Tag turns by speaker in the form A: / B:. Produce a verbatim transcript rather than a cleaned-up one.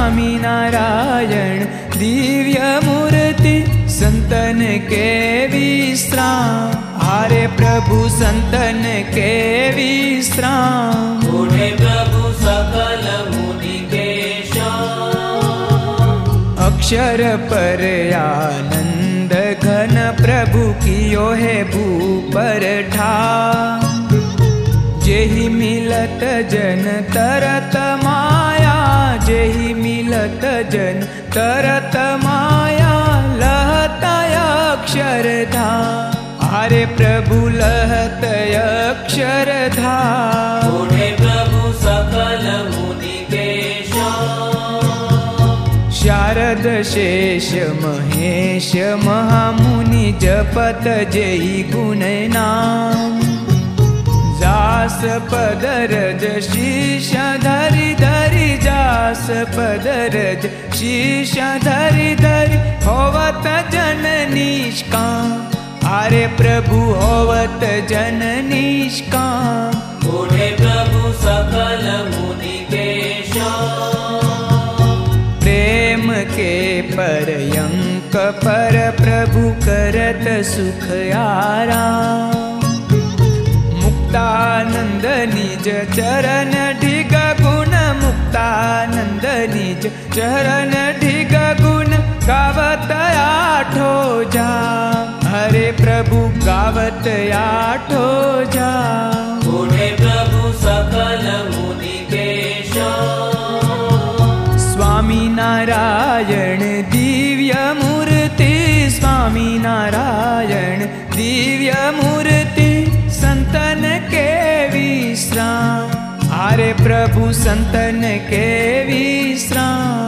A: स्वामी नारायण दिव्य मूर्ति संतन के विश्राम। हारे प्रभु संतन के विश्राम।
B: बूढ़े प्रभु सकल मुनि के शाम।
A: अक्षर पर आनंद घन प्रभु कियो है भूपर ठाम। जेहि मिलत जन तरत माया, जेहि मिलत जन तरत माया, लहत अक्षरधाम। हारे प्रभु लहत अक्षरधाम।
B: बूढ़े प्रभु सकल मुनि के शाम।
A: शारद शेष महेश महामुनि जपत जेहि गुण नाम। जास पदरज शीश धरि धरि, जास पदरज शीश धरि धरि, होवत जन निष्काम। हारे प्रभु होवत जन निष्काम।
B: बूढ़े प्रभु सकल मुनि के शाम।
A: प्रेम के पर्यंक पर प्रभु करत सुख आराम। मुक्तानंद निज चरण ढिग गुण, मुक्तानंद निज चरण ढिग गुण, गावत आठो जाम। हरे प्रभु गावत आठो जाम।
B: बूढ़े प्रभु सकल मुनि के शाम।
A: स्वामी नारायण दिव्य मूर्ति, स्वामी नारायण दिव्य मूर्ति संतन के विश्राम। हारे प्रभु संतन के विश्राम।